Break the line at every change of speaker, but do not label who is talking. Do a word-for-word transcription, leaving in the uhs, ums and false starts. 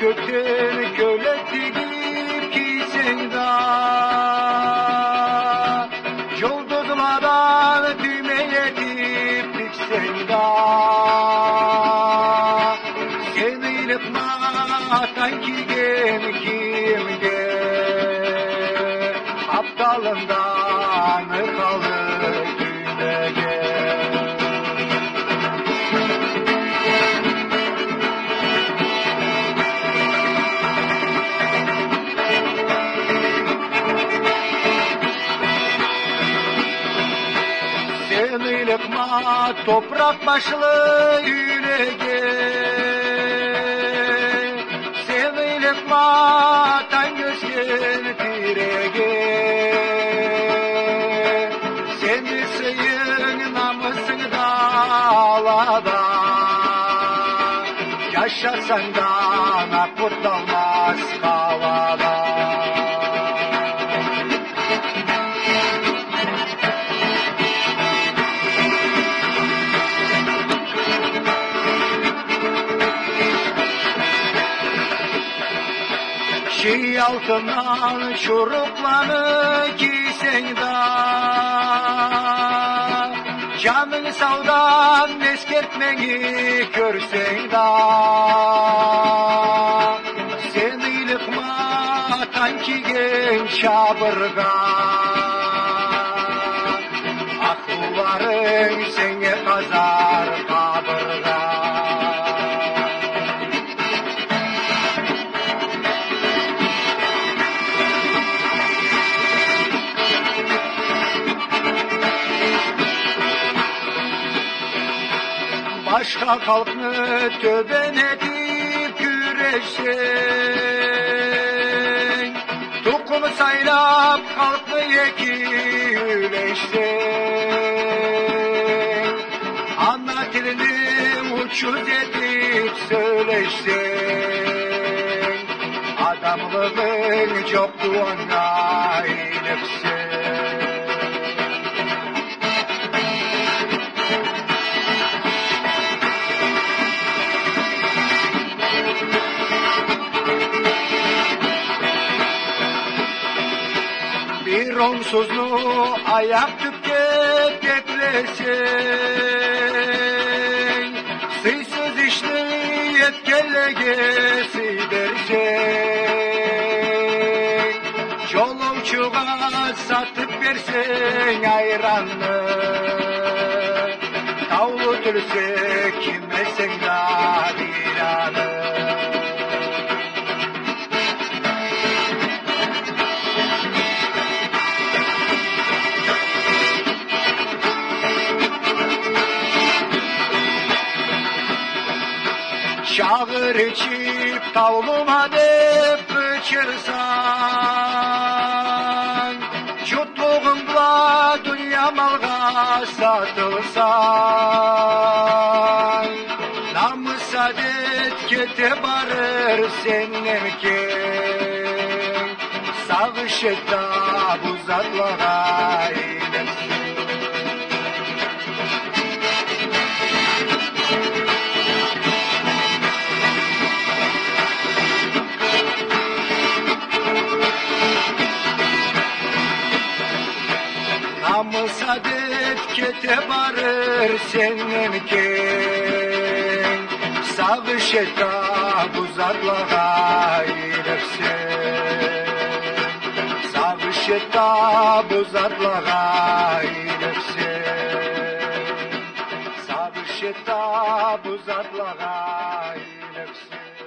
kökten kölet digip giysen da Yolduzlardan düğmeye dip diksen da Seni ilipmatan kigem kimge Aptalından kalır düğmege Yıkma toprak başlı yüreğe Seni yıkma tan gözgen direğe Seni sayın namusunu dağlada Yaşasan da kurtulmaz kalada Şey altından şuruplanı giysen da Canın savdan eskertmeni görsen da Seni yıkma tanki genç abırga Akılların sene kazar kabırga Başka halkını töben edip güreşsen Tukumu saylap halkı yekileşsen Ana dilini uçuz edip söyleşsen Adamlığın yokluğuna inipsen Bir onsuzlu ayak tüpke teklesen Sıysız işte yetkellegesi dersen Yoluvçuğa satıp versen ayranlı Tavlu tülse kime sen dadiranı Şağır içip tavluma dep bıçırsan Yutluğunla dünya malga satılsan Namus adet kete barır sennemken Sağışıda bu zatlığa eylesin Namus adet kete barır sennemken Sağışıda bu zatlığa eylesin Sağışıda bu zatlığa eylesin Sağışıda bu zatlığa eylesin